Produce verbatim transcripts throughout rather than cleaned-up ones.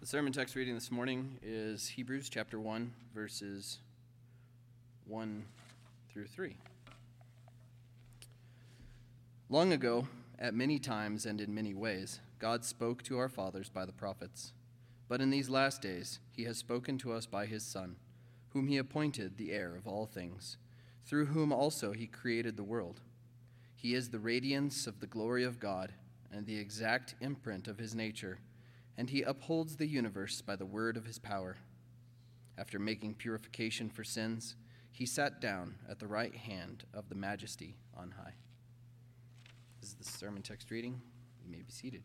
The sermon text reading this morning is Hebrews chapter one, verses one through three. Long ago, at many times and in many ways, God spoke to our fathers by the prophets. But in these last days, he has spoken to us by his Son, whom he appointed the heir of all things, through whom also he created the world. He is the radiance of the glory of God and the exact imprint of his nature, and he upholds the universe by the word of his power. After making purification for sins, he sat down at the right hand of the Majesty on high. This is the sermon text reading. You may be seated.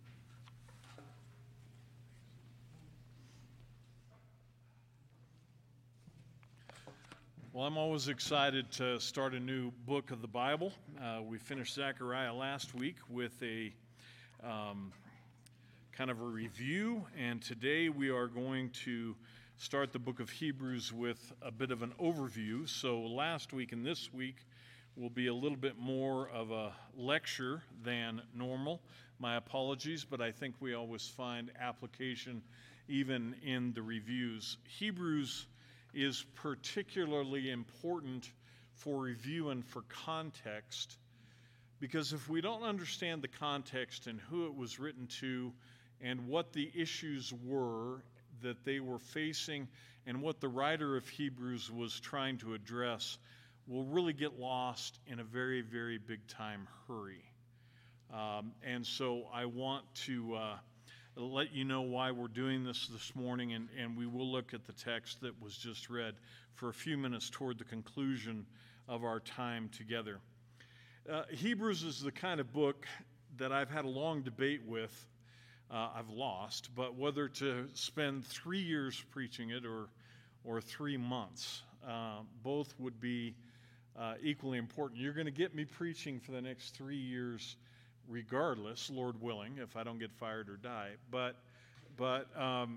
Well, I'm always excited to start a new book of the Bible. Uh, we finished Zechariah last week with a um, kind of a review, and today we are going to start the book of Hebrews with a bit of an overview. So last week and this week will be a little bit more of a lecture than normal. My apologies, but I think we always find application even in the reviews. Hebrews is particularly important for review and for context, because if we don't understand the context and who it was written to and what the issues were that they were facing and what the writer of Hebrews was trying to address, we'll really get lost in a very, very big time hurry. Um, and so I want to uh, let you know why we're doing this this morning, and, and we will look at the text that was just read for a few minutes toward the conclusion of our time together. Uh, Hebrews is the kind of book that I've had a long debate with. Uh, I've lost, but whether to spend three years preaching it or, or three months, uh, both would be uh, equally important. You're going to get me preaching for the next three years regardless, Lord willing, if I don't get fired or die. But, but um,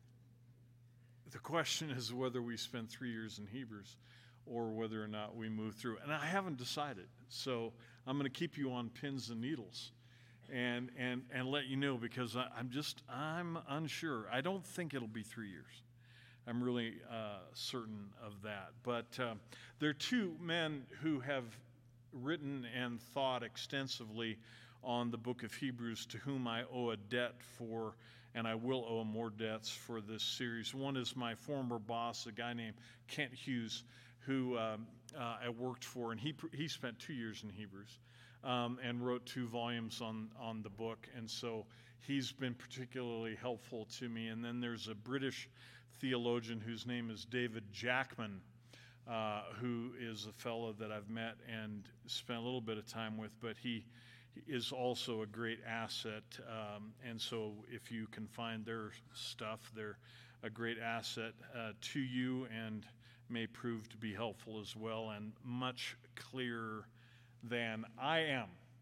the question is whether we spend three years in Hebrews or whether or not we move through. And I haven't decided, so I'm going to keep you on pins and needles and and and let you know, because I, I'm just, I'm unsure. I don't think it'll be three years. I'm really uh, certain of that. But uh, there are two men who have written and thought extensively on the book of Hebrews, to whom I owe a debt for, and I will owe more debts for this series. One is my former boss, a guy named Kent Hughes, who um, uh, I worked for, and he he spent two years in Hebrews um, and wrote two volumes on, on the book, and so he's been particularly helpful to me. And then there's a British theologian whose name is David Jackman, uh, who is a fellow that I've met and spent a little bit of time with, but he is also a great asset, um, and so if you can find their stuff, they're a great asset uh, to you and may prove to be helpful as well, and much clearer than I am.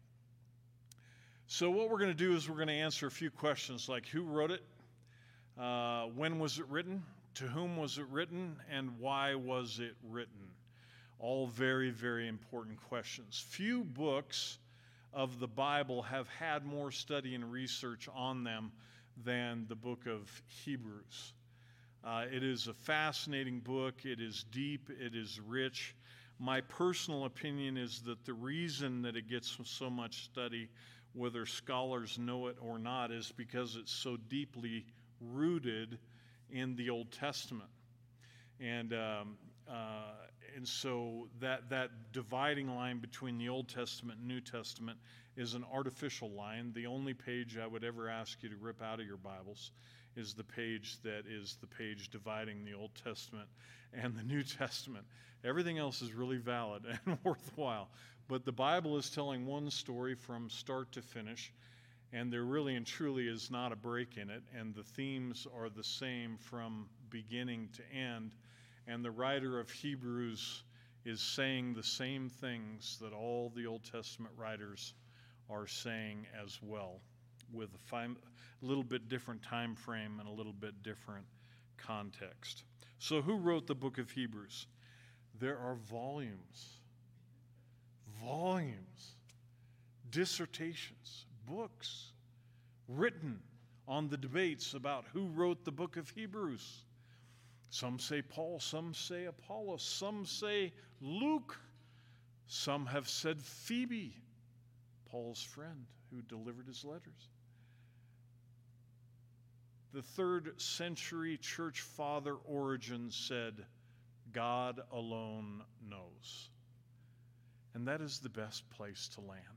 So what we're going to do is we're going to answer a few questions like who wrote it, uh, when was it written, to whom was it written, and why was it written? All very, very important questions. Few books of the Bible have had more study and research on them than the book of Hebrews. Uh, it is a fascinating book. It is deep. It is rich. My personal opinion is that the reason that it gets so much study, whether scholars know it or not, is because it's so deeply rooted in the Old Testament. And um, uh, and so that that dividing line between the Old Testament and New Testament is an artificial line. The only page I would ever ask you to rip out of your Bibles is the page that is the page dividing the Old Testament and the New Testament. Everything else is really valid and worthwhile. But the Bible is telling one story from start to finish, and there really and truly is not a break in it, and the themes are the same from beginning to end. And the writer of Hebrews is saying the same things that all the Old Testament writers are saying as well, with a fi- little bit different time frame and a little bit different context. So who wrote the book of Hebrews? There are volumes, volumes, dissertations, books written on the debates about who wrote the book of Hebrews. Some say Paul, some say Apollos, some say Luke, some have said Phoebe, Paul's friend who delivered his letters. The third century church father Origen said, God alone knows. And that is the best place to land.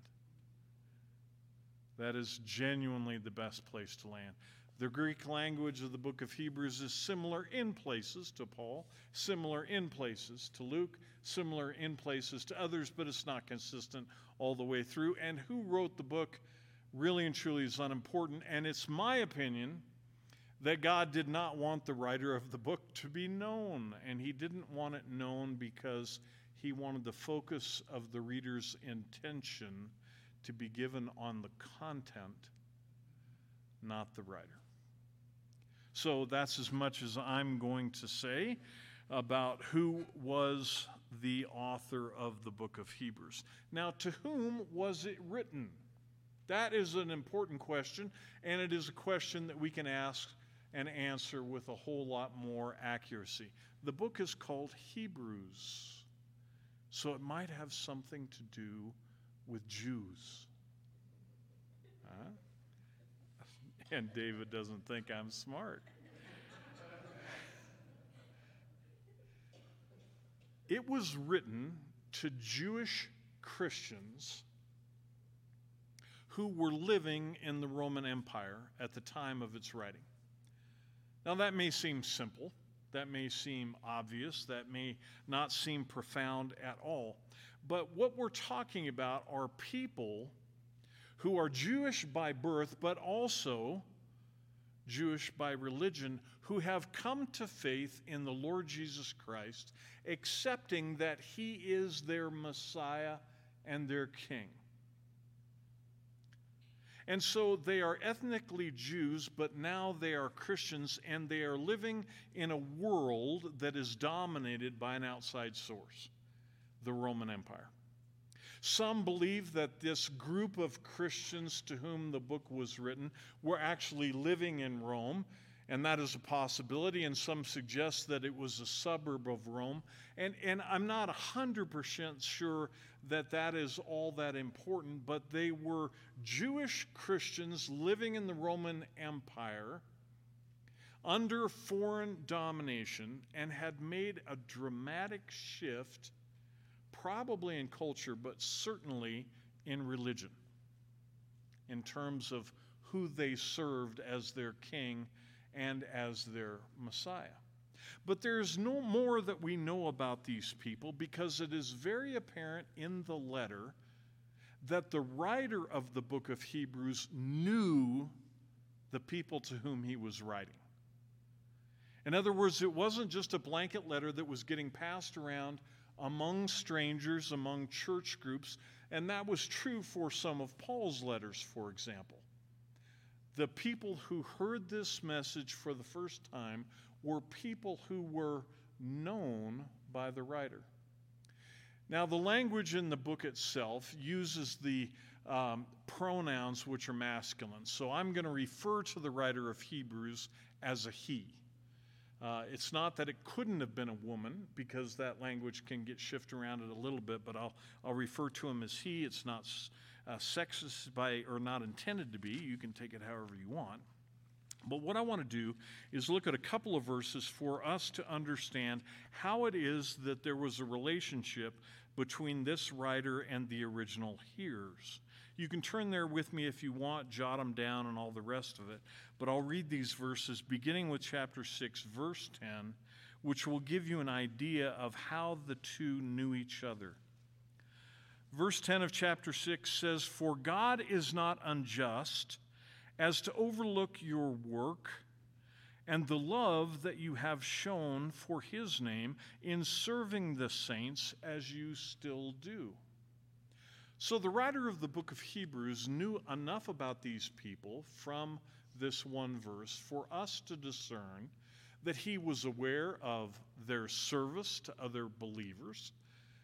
That is genuinely the best place to land. The Greek language of the book of Hebrews is similar in places to Paul, similar in places to Luke, similar in places to others, but it's not consistent all the way through. And who wrote the book really and truly is unimportant. And it's my opinion that God did not want the writer of the book to be known. And he didn't want it known because he wanted the focus of the reader's intention to be given on the content, not the writer. So that's as much as I'm going to say about who was the author of the book of Hebrews. Now, to whom was it written? That is an important question, and it is a question that we can ask and answer with a whole lot more accuracy. The book is called Hebrews, so it might have something to do with Jews. Huh? And David doesn't think I'm smart. It was written to Jewish Christians who were living in the Roman Empire at the time of its writing. Now, that may seem simple. That may seem obvious. That may not seem profound at all. But what we're talking about are people who are Jewish by birth, but also Jewish by religion, who have come to faith in the Lord Jesus Christ, accepting that he is their Messiah and their King. And so they are ethnically Jews, but now they are Christians, and they are living in a world that is dominated by an outside source, the Roman Empire. Some believe that this group of Christians to whom the book was written were actually living in Rome, and that is a possibility, and some suggest that it was a suburb of Rome. And, and I'm not one hundred percent sure that that is all that important, but they were Jewish Christians living in the Roman Empire under foreign domination and had made a dramatic shift, probably in culture, but certainly in religion, in terms of who they served as their king and as their Messiah. But there's no more that we know about these people, because it is very apparent in the letter that the writer of the book of Hebrews knew the people to whom he was writing. In other words, it wasn't just a blanket letter that was getting passed around among strangers, among church groups, and that was true for some of Paul's letters, for example. The people who heard this message for the first time were people who were known by the writer. Now, the language in the book itself uses the um, pronouns which are masculine. So I'm going to refer to the writer of Hebrews as a he. Uh, it's not that it couldn't have been a woman, because that language can get shifted around it a little bit, but I'll, I'll refer to him as he. It's not uh, sexist by, or not intended to be. You can take it however you want. But what I want to do is look at a couple of verses for us to understand how it is that there was a relationship between this writer and the original hearers. You can turn there with me if you want, jot them down and all the rest of it. But I'll read these verses beginning with chapter six, verse ten, which will give you an idea of how the two knew each other. Verse ten of chapter six says, "For God is not unjust as to overlook your work and the love that you have shown for his name in serving the saints as you still do." So the writer of the book of Hebrews knew enough about these people from this one verse for us to discern that he was aware of their service to other believers,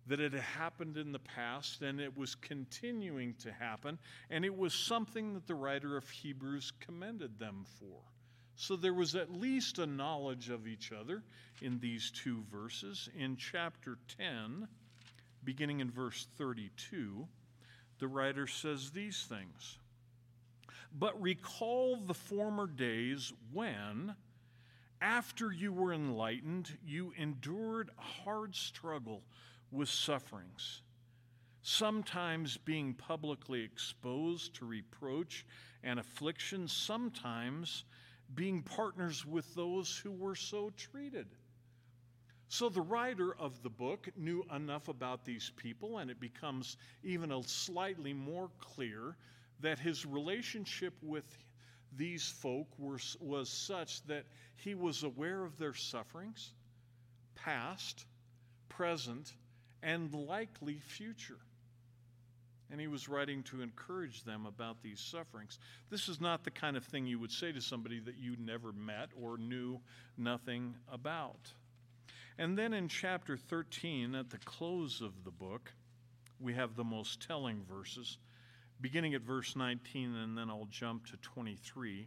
that it had happened in the past and it was continuing to happen, and it was something that the writer of Hebrews commended them for. So there was at least a knowledge of each other in these two verses. In chapter ten, beginning in verse thirty-two, the writer says these things. But recall the former days when, after you were enlightened, you endured a hard struggle with sufferings, sometimes being publicly exposed to reproach and affliction, sometimes being partners with those who were so treated. So the writer of the book knew enough about these people, and it becomes even a slightly more clear that his relationship with these folk were, was such that he was aware of their sufferings, past, present, and likely future. And he was writing to encourage them about these sufferings. This is not the kind of thing you would say to somebody that you never met or knew nothing about. And then in chapter thirteen, at the close of the book, we have the most telling verses, beginning at verse nineteen, and then I'll jump to twenty-three.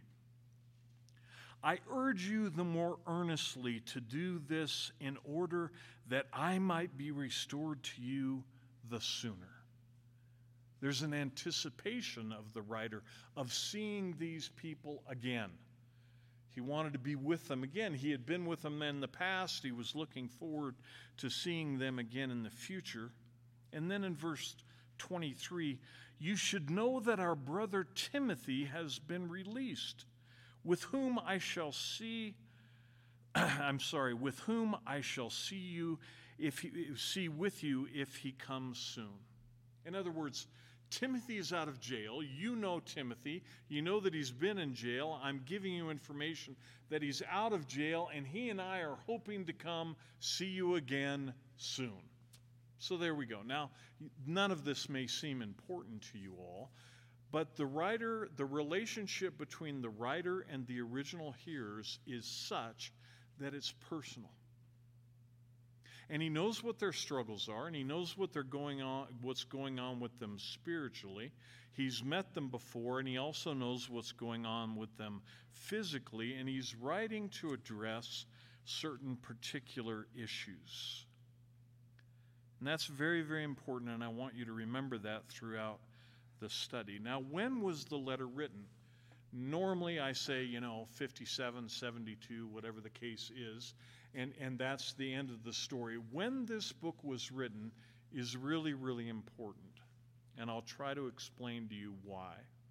I urge you the more earnestly to do this in order that I might be restored to you the sooner. There's an anticipation of the writer of seeing these people again. He wanted to be with them again. He had been with them in the past. He was looking forward to seeing them again in the future. And then in verse twenty-three, you should know that our brother Timothy has been released, with whom I shall see, I'm sorry, with whom I shall see you, if he, see with you if he comes soon. In other words, Timothy is out of jail. You know Timothy. You know that he's been in jail. I'm giving you information that he's out of jail, and he and I are hoping to come see you again soon. So there we go. Now, none of this may seem important to you all, but the writer, the relationship between the writer and the original hearers is such that it's personal. And he knows what their struggles are, and he knows what they're going on, what's going on with them spiritually. He's met them before, and he also knows what's going on with them physically, and he's writing to address certain particular issues. And that's very, very important, and I want you to remember that throughout the study. Now, when was the letter written? Normally I say, you know, fifty-seven, seventy-two, whatever the case is, and, and that's the end of the story. When this book was written is really, really important, and I'll try to explain to you why.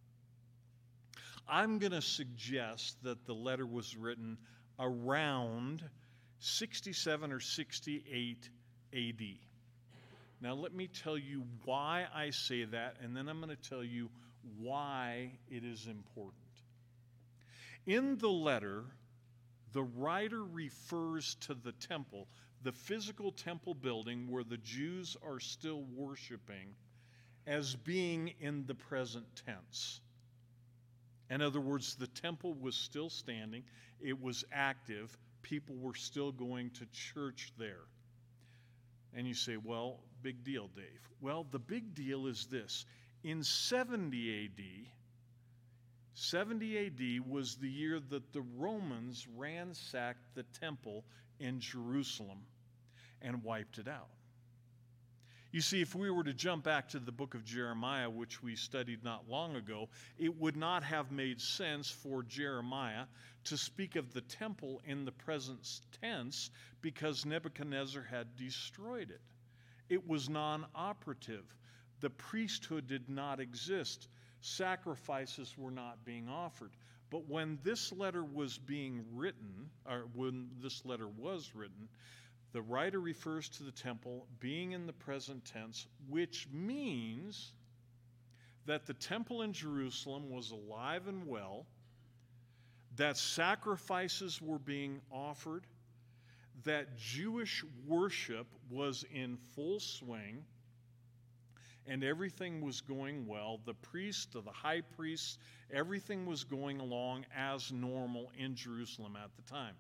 I'm going to suggest that the letter was written around sixty-seven or sixty-eight A D. Now, let me tell you why I say that, and then I'm going to tell you why it is important. In the letter, the writer refers to the temple, the physical temple building where the Jews are still worshiping, as being in the present tense. In other words, the temple was still standing, it was active, people were still going to church there. And you say, well, big deal, Dave. Well, the big deal is this. In seventy A D, seventy A D was the year that the Romans ransacked the temple in Jerusalem and wiped it out. You see, if we were to jump back to the book of Jeremiah, which we studied not long ago, it would not have made sense for Jeremiah to speak of the temple in the present tense because Nebuchadnezzar had destroyed it. It was non-operative. The priesthood did not exist. Sacrifices were not being offered. But when this letter was being written, or when this letter was written, the writer refers to the temple being in the present tense, which means that the temple in Jerusalem was alive and well, that sacrifices were being offered, that Jewish worship was in full swing, and everything was going well. The priest, the high priests, everything was going along as normal in Jerusalem at the time.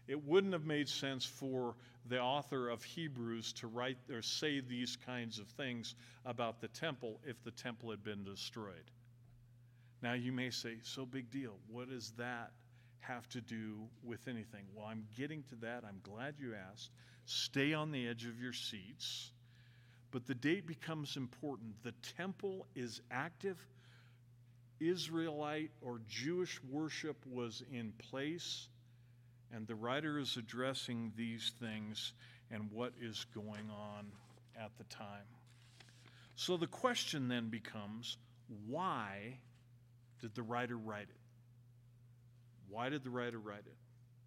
it wouldn't have made sense for the author of Hebrews to write or say these kinds of things about the temple if the temple had been destroyed. Now you may say, so big deal. What does that have to do with anything? Well, I'm getting to that. I'm glad you asked. Stay on the edge of your seats. But the date becomes important. The temple is active. Israelite or Jewish worship was in place. And the writer is addressing these things and what is going on at the time. So the question then becomes, why did the writer write it? Why did the writer write it?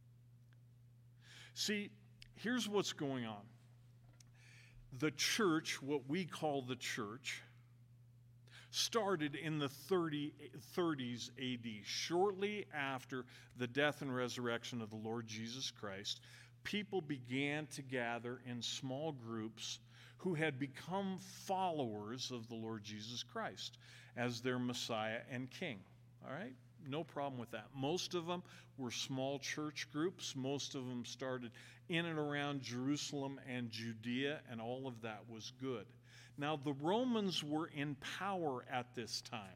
See, here's what's going on. The church, what we call the church, started in the thirties A D, shortly after the death and resurrection of the Lord Jesus Christ. People began to gather in small groups who had become followers of the Lord Jesus Christ as their Messiah and King. All right? No problem with that. Most of them were small church groups. Most of them started in and around Jerusalem and Judea, and all of that was good. Now, the Romans were in power at this time.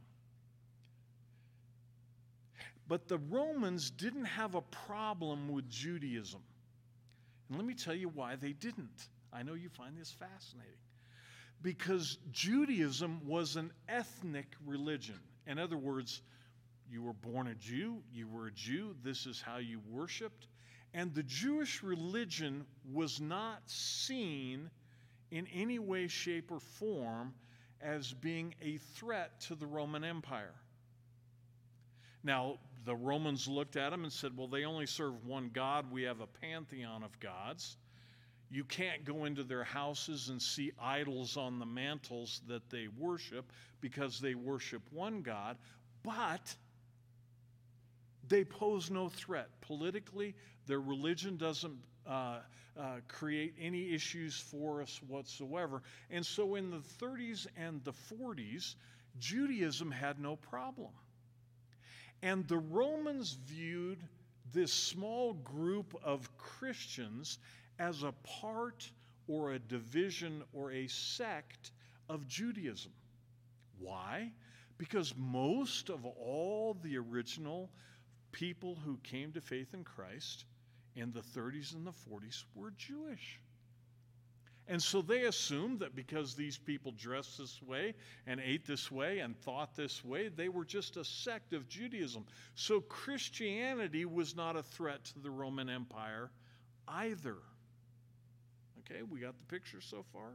But the Romans didn't have a problem with Judaism. And let me tell you why they didn't. I know you find this fascinating. Because Judaism was an ethnic religion. In other words, you were born a Jew, you were a Jew, this is how you worshiped. And the Jewish religion was not seen in any way, shape, or form as being a threat to the Roman Empire. Now, the Romans looked at them and said, well, they only serve one God. We have a pantheon of gods. You can't go into their houses and see idols on the mantles that they worship because they worship one God. But they pose no threat. Politically, their religion doesn't uh, uh, create any issues for us whatsoever. And so in the thirties and the forties, Judaism had no problem. And the Romans viewed this small group of Christians as a part or a division or a sect of Judaism. Why? Because most of all the original people who came to faith in Christ in the thirties and the forties were Jewish. And so they assumed that because these people dressed this way and ate this way and thought this way, they were just a sect of Judaism. So Christianity was not a threat to the Roman Empire either. Okay, we got the picture so far?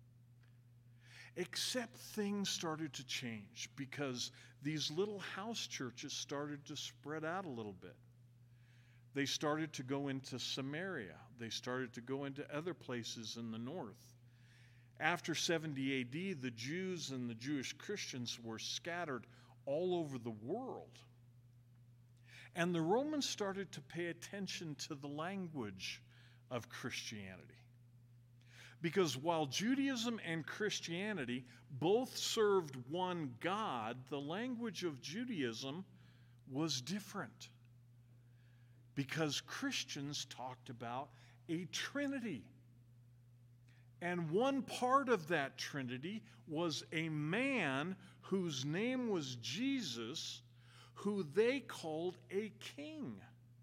Except things started to change because these little house churches started to spread out a little bit. They started to go into Samaria. They started to go into other places in the north. After seventy A D, the Jews and the Jewish Christians were scattered all over the world. And the Romans started to pay attention to the language of Christianity. Because while Judaism and Christianity both served one God, the language of Judaism was different. Because Christians talked about a Trinity. And one part of that Trinity was a man whose name was Jesus, who they called a king.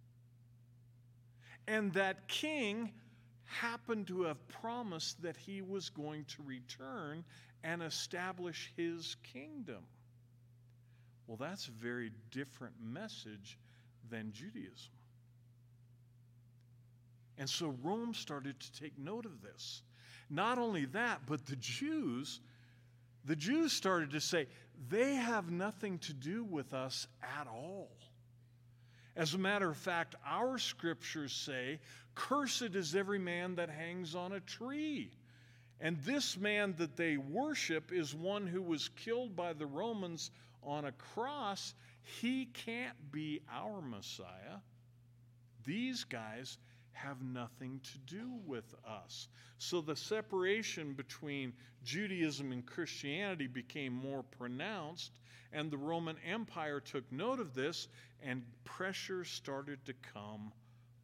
And that king happened to have promised that he was going to return and establish his kingdom. Well, that's a very different message than Judaism. And so Rome started to take note of this. Not only that, but the Jews, the Jews started to say, they have nothing to do with us at all. As a matter of fact, our scriptures say, cursed is every man that hangs on a tree. And this man that they worship is one who was killed by the Romans on a cross. He can't be our Messiah. These guys have nothing to do with us. So the separation between Judaism and Christianity became more pronounced, and the Roman Empire took note of this, and pressure started to come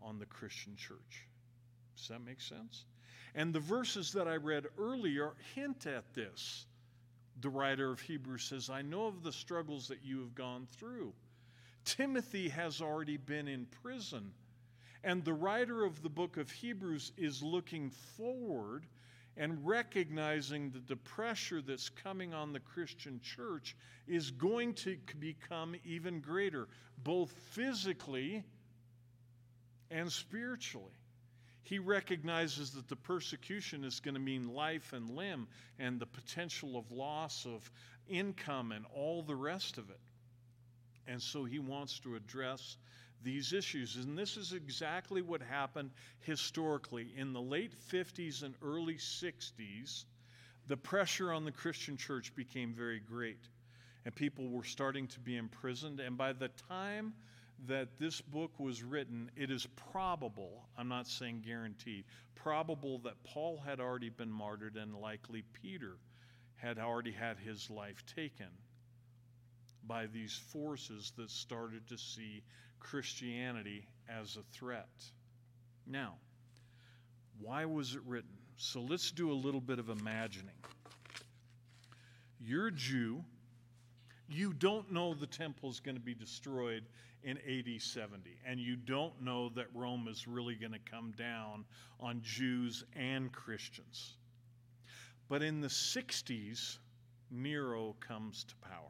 on the Christian church. Does that make sense? And the verses that I read earlier hint at this. The writer of Hebrews says, I know of the struggles that you have gone through. Timothy has already been in prison. And the writer of the book of Hebrews is looking forward and recognizing that the pressure that's coming on the Christian church is going to become even greater, both physically and spiritually. He recognizes that the persecution is going to mean life and limb and the potential of loss of income and all the rest of it. And so he wants to address these issues. And this is exactly what happened historically. In the late fifties and early sixties, the pressure on the Christian church became very great. And people were starting to be imprisoned. And by the time that this book was written, it is probable, I'm not saying guaranteed, probable that Paul had already been martyred and likely Peter had already had his life taken by these forces that started to see Christianity as a threat. Now, why was it written? So let's do a little bit of imagining. You're a Jew. You don't know the temple is going to be destroyed in A D seventy, and you don't know that Rome is really going to come down on Jews and Christians. But in the sixties, Nero comes to power.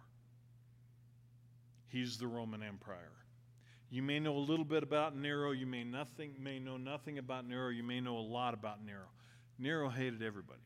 He's the Roman Emperor. You may know a little bit about Nero. You may nothing may know nothing about Nero. You may know a lot about Nero. Nero hated everybody.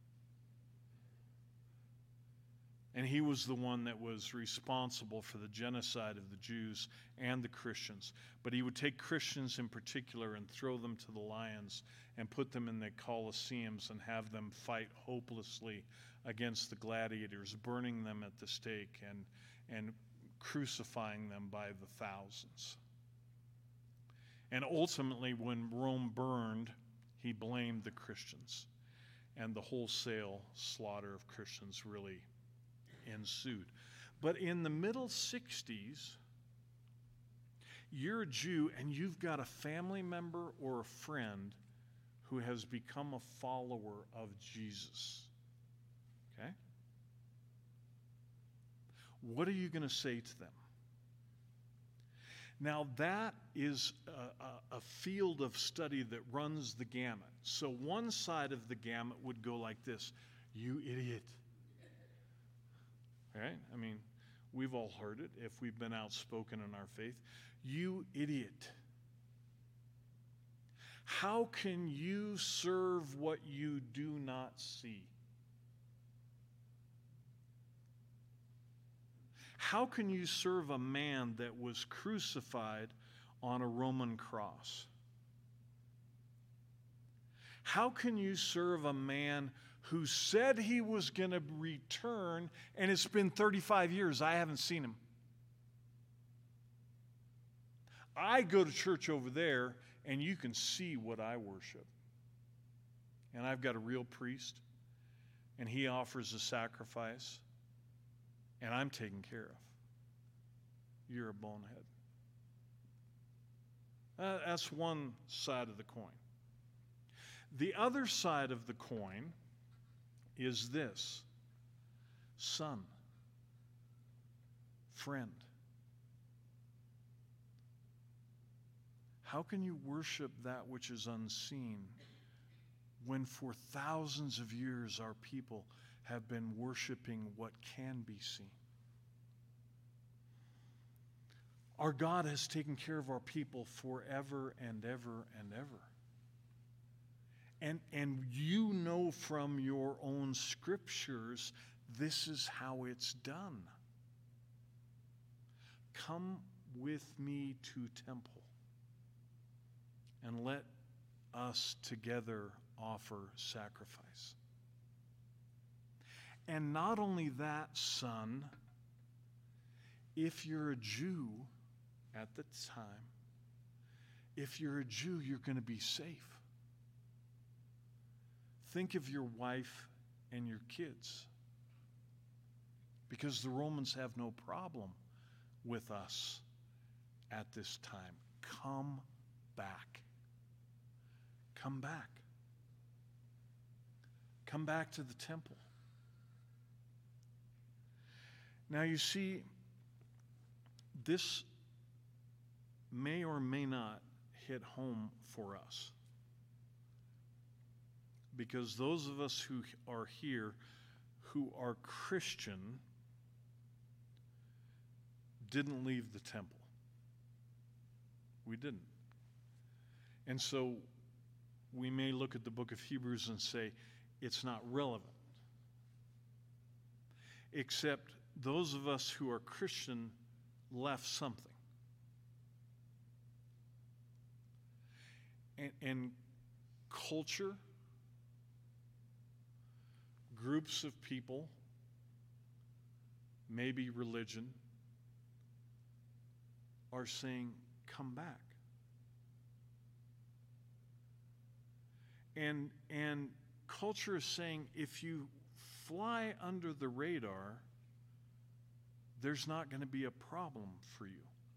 And he was the one that was responsible for the genocide of the Jews and the Christians. But he would take Christians in particular and throw them to the lions and put them in the Colosseums and have them fight hopelessly against the gladiators, burning them at the stake and, and crucifying them by the thousands. And ultimately, when Rome burned, he blamed the Christians. And the wholesale slaughter of Christians really ensued. But in the middle sixties, you're a Jew and you've got a family member or a friend who has become a follower of Jesus. Okay? What are you going to say to them? Now, that is a, a, a field of study that runs the gamut. So one side of the gamut would go like this: you idiot. Right? I mean, we've all heard it if we've been outspoken in our faith. You idiot. How can you serve what you do not see? How can you serve a man that was crucified on a Roman cross? How can you serve a man who said he was going to return, and it's been thirty-five years, I haven't seen him? I go to church over there, and you can see what I worship. And I've got a real priest, and he offers a sacrifice, and I'm taken care of. You're a bonehead. Uh, that's one side of the coin. The other side of the coin is this: son, friend. How can you worship that which is unseen when for thousands of years our people have been worshiping what can be seen? Our God has taken care of our people forever and ever and ever. And, and you know from your own scriptures, this is how it's done. Come with me to temple, and let us together offer sacrifice. And not only that, son, if you're a Jew at the time, if you're a Jew, you're going to be safe. Think of your wife and your kids, because the Romans have no problem with us at this time. Come back. come back. Come back to the temple. Now you see, this may or may not hit home for us. Because those of us who are here who are Christian didn't leave the temple. We didn't. And so we may look at the book of Hebrews and say it's not relevant. Except those of us who are Christian left something. And, and culture, groups of people, maybe religion, are saying, come back. And, and culture is saying, if you fly under the radar, there's not going to be a problem for you.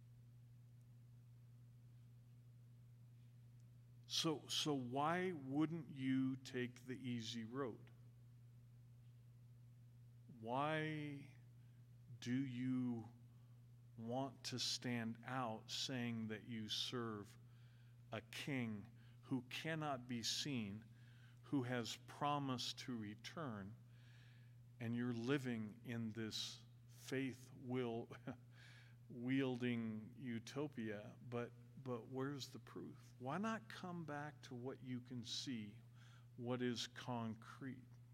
So, so why wouldn't you take the easy road? Why do you want to stand out saying that you serve a king who cannot be seen, who has promised to return, and you're living in this faith will wielding utopia, but but where's the proof? Why not come back to what you can see, what is concrete?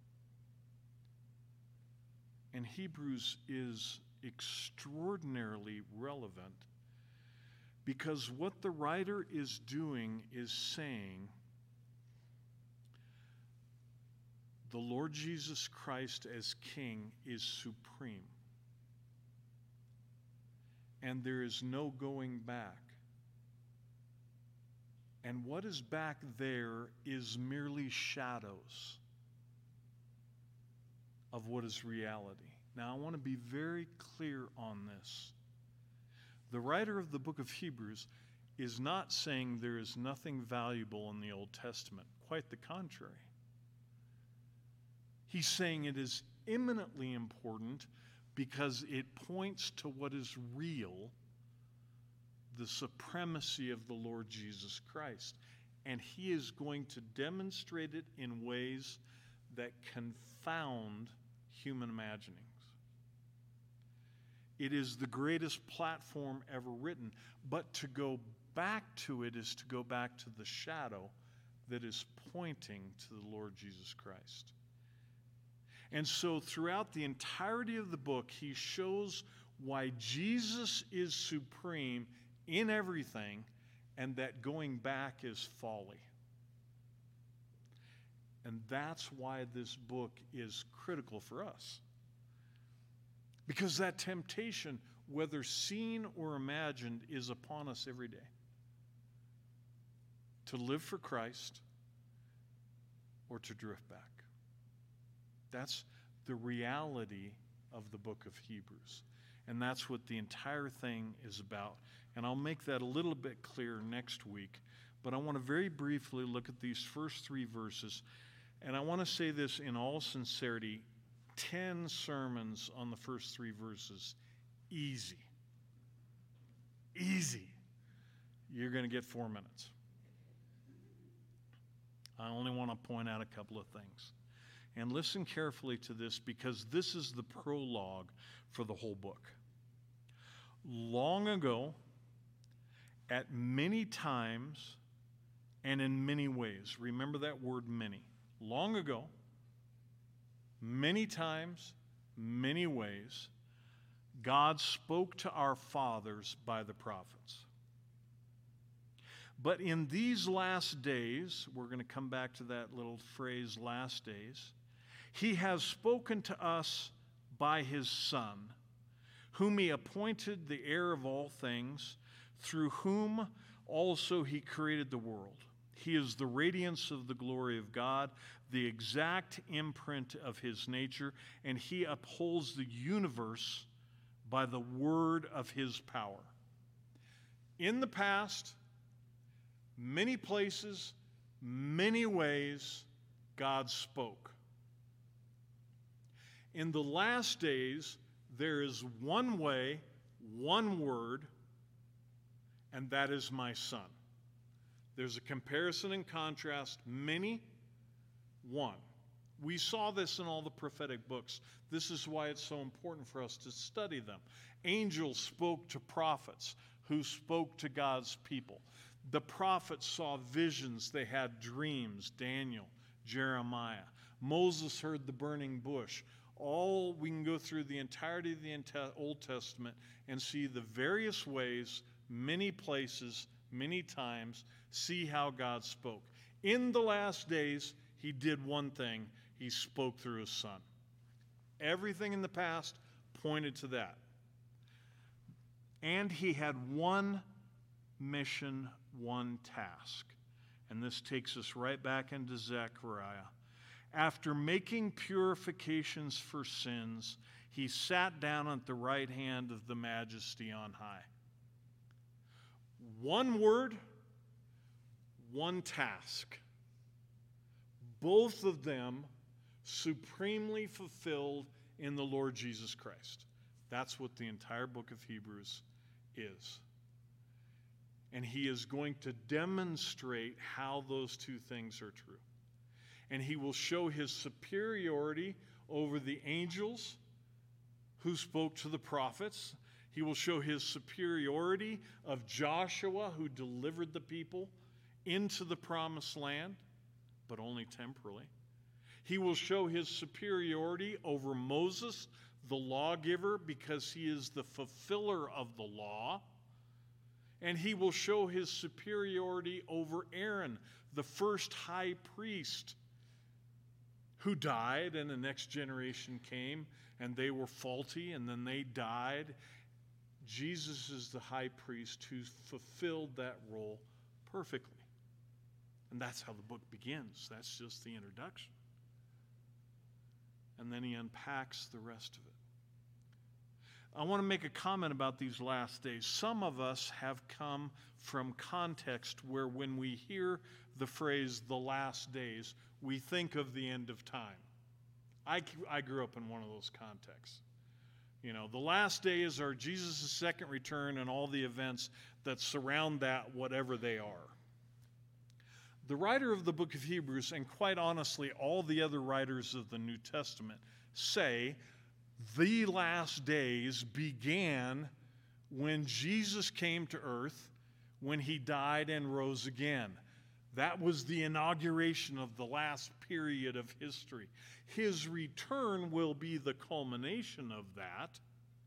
And Hebrews is extraordinarily relevant because what the writer is doing is saying the Lord Jesus Christ as King is supreme. And there is no going back. And what is back there is merely shadows of what is reality. Now, I want to be very clear on this. The writer of the book of Hebrews is not saying there is nothing valuable in the Old Testament. Quite the contrary. He's saying it is eminently important because it points to what is real, the supremacy of the Lord Jesus Christ. And he is going to demonstrate it in ways that confound human imaginings. It is the greatest platform ever written, but to go back to it is to go back to the shadow that is pointing to the Lord Jesus Christ. And so throughout the entirety of the book, he shows why Jesus is supreme in everything and that going back is folly. And that's why this book is critical for us. Because that temptation, whether seen or imagined, is upon us every day. To live for Christ or to drift back. That's the reality of the book of Hebrews. And that's what the entire thing is about. And I'll make that a little bit clearer next week. But I want to very briefly look at these first three verses. And I want to say this in all sincerity. Ten sermons on the first three verses. Easy. Easy. You're going to get four minutes. I only want to point out a couple of things. And listen carefully to this because this is the prologue for the whole book. Long ago, at many times and in many ways, remember that word many. Long ago, many times, many ways, God spoke to our fathers by the prophets. But in these last days, we're going to come back to that little phrase, last days, he has spoken to us by his Son, whom he appointed the heir of all things, through whom also he created the world. He is the radiance of the glory of God, the exact imprint of his nature, and he upholds the universe by the word of his power. In the past, many places, many ways God spoke. In the last days, there is one way, one word, and that is my Son. There's a comparison and contrast, many, one. We saw this in all the prophetic books. This is why it's so important for us to study them. Angels spoke to prophets who spoke to God's people. The prophets saw visions. They had dreams. Daniel, Jeremiah. Moses heard the burning bush. All, we can go through the entirety of the Old Testament and see the various ways, many places, many times, see how God spoke. In the last days, he did one thing. He spoke through his Son. Everything in the past pointed to that. And he had one mission, one task. And this takes us right back into Zechariah. After making purifications for sins, he sat down at the right hand of the Majesty on high. One word, one task. Both of them supremely fulfilled in the Lord Jesus Christ. That's what the entire book of Hebrews is. And he is going to demonstrate how those two things are true. And he will show his superiority over the angels who spoke to the prophets. He will show his superiority of Joshua, who delivered the people into the promised land, but only temporarily. He will show his superiority over Moses, the lawgiver, because he is the fulfiller of the law. And he will show his superiority over Aaron, the first high priest, who died, and the next generation came, and they were faulty, and then they died. Jesus is the high priest who fulfilled that role perfectly. And that's how the book begins. That's just the introduction. And then he unpacks the rest of it. I want to make a comment about these last days. Some of us have come from context where when we hear the phrase the last days, we think of the end of time. I, I grew up in one of those contexts. You know, the last days are Jesus' second return and all the events that surround that, whatever they are. The writer of the book of Hebrews, and quite honestly, all the other writers of the New Testament, say the last days began when Jesus came to earth, when he died and rose again. That was the inauguration of the last period of history. His return will be the culmination of that.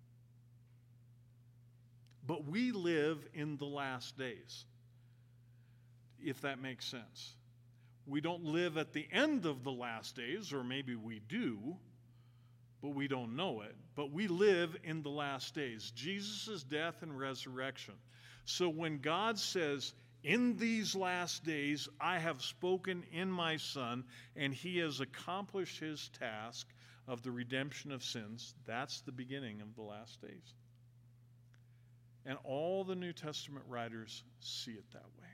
But we live in the last days, if that makes sense. We don't live at the end of the last days, or maybe we do, but we don't know it. But we live in the last days, Jesus' death and resurrection. So when God says, in these last days I have spoken in my Son, and he has accomplished his task of the redemption of sins, that's the beginning of the last days. And all the New Testament writers see it that way.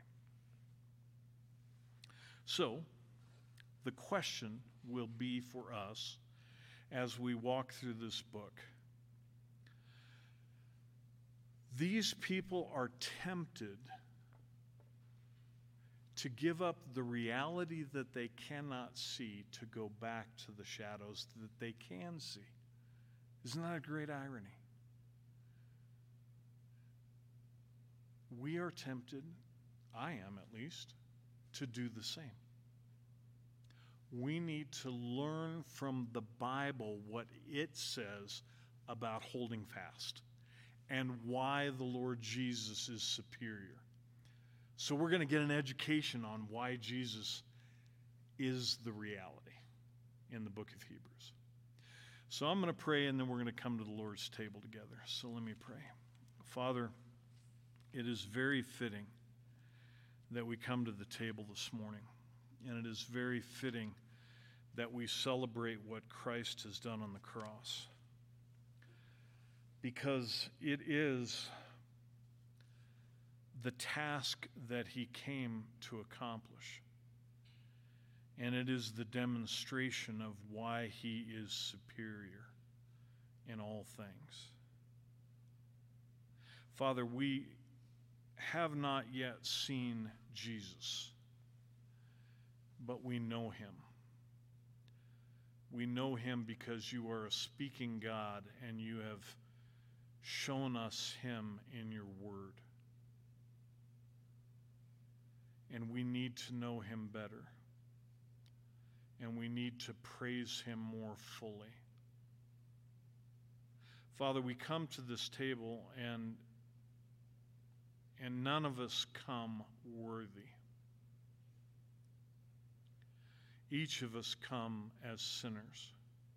So, the question will be for us as we walk through this book. These people are tempted to give up the reality that they cannot see to go back to the shadows that they can see. Isn't that a great irony? We are tempted, I am at least, to do the same. We need to learn from the Bible what it says about holding fast and why the Lord Jesus is superior. So we're going to get an education on why Jesus is the reality in the book of Hebrews. So I'm going to pray, and then we're going to come to the Lord's table together. So let me pray. Father, it is very fitting that we come to the table this morning, and it is very fitting that we celebrate what Christ has done on the cross, because it is the task that he came to accomplish. And it is the demonstration of why he is superior in all things. Father, we have not yet seen Jesus, but we know him. We know him because you are a speaking God and you have shown us him in your word. And we need to know him better. And we need to praise him more fully. Father, we come to this table and and none of us come worthy. Each of us come as sinners.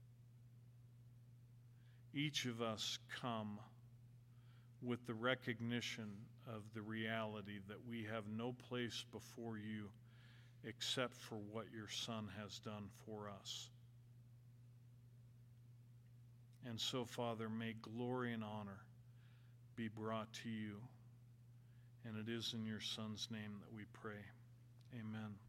Each of us come with the recognition of the reality that we have no place before you except for what your Son has done for us. And so, Father, may glory and honor be brought to you. And it is in your Son's name that we pray. Amen.